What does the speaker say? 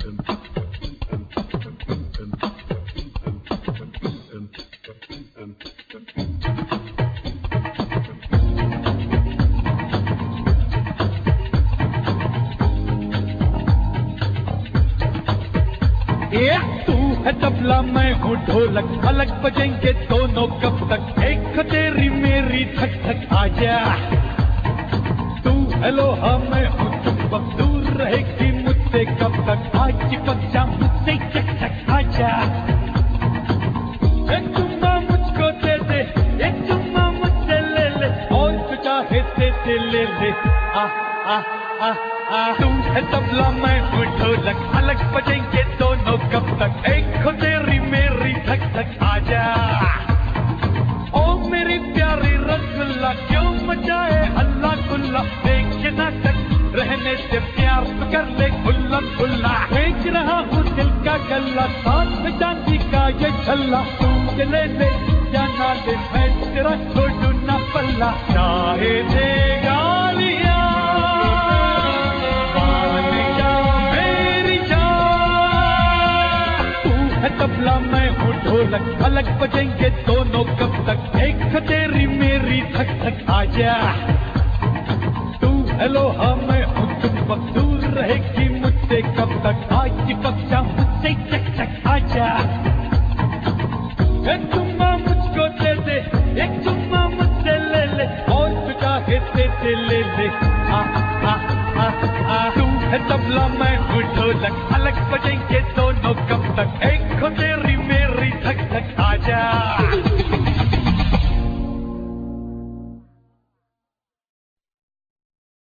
तू है तबला मैं हूँ ढोलक, अलग बजेंगे दोनों कब तक, एक तेरी मेरी धक धक आजा। तू है लोहा मैं हूँ चुंबक, दूर रहेगी मुझसे कब तक, आज चिपक जा मुझसे चक चक आजा। एक चुम्मा मुझको दे दे, एक चुम्मा मुझसे ले ले, और तू चाहे से ले ले। आ आ आ आ तू है तबला मैं हूँ ढोलक, अलग बजेंगे दोनों कब तक, एक हो तेरी मेरी धक धक आजा। ओ मेरी प्यारी रसगुल्ला क्यों मचाए हल्ला गुल्ला, देख नाटक रहने से प्यार तो कर ले खुल्ला खुल्ला। बेच रहा हूँ दिल का गल्ला, साथ में चांदी का ये छल्ला, तू ले ले या ना ले मैं तेरा छोड़ू ना पल्ला। चाहे दे गालियाँ तबला मैं हूँ ढोलक, अलग बजेंगे दोनों कब तक, एक तेरी मेरी धक धक आजा। तू है लोहा मैं हूँ चुंबक, दूर रहेगी मुझसे कब तक, आज चिपक जा मुझसे चक चक आजा। एक चुम्मा मुझको दे दे, एक चुम्मा मुझसे ले ले, और तू चाहे से ले ले। आ आ आ आ तू है तबला मैं हूँ ढोलक, अलग बजेंगे दोनों कब तक, एक हो तेरी मेरी धक धक आजा।